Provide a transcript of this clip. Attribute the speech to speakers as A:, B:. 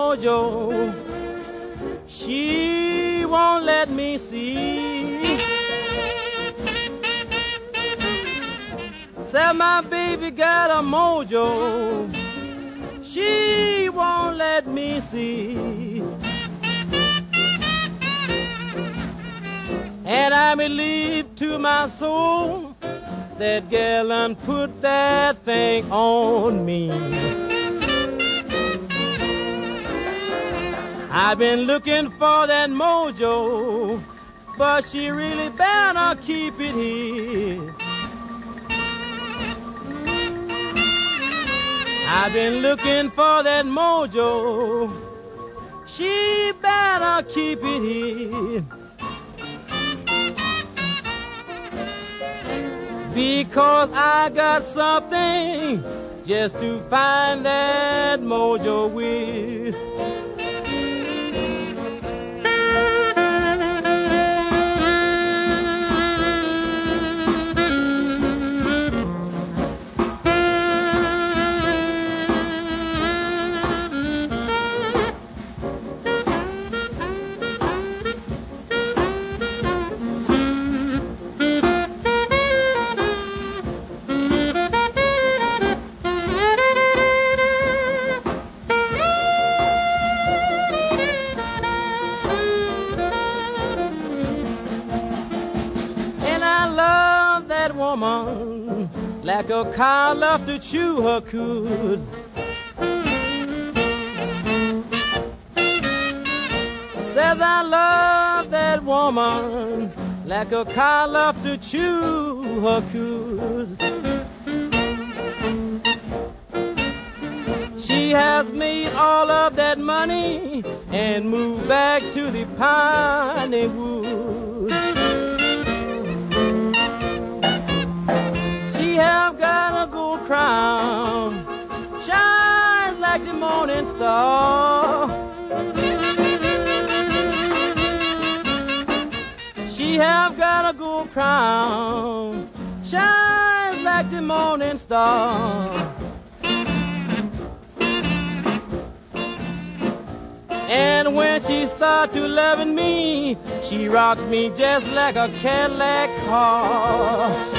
A: mojo, she won't let me see. Said my baby got a mojo, she won't let me see. And I believe to my soul that girl done put that thing on me. I've been looking for that mojo, but she really better keep it here. I've been looking for that mojo, she better keep it here. Because I got something just to find that mojo with. Woman, like a cow love to chew her cud. Says I love that woman, like a cow love to chew her cud. She has made all of that money and moved back to the piney wood. Have got a gold crown, shines like the morning star. She have got a gold crown, shines like the morning star. And when she start to loving me, she rocks me just like a Cadillac car.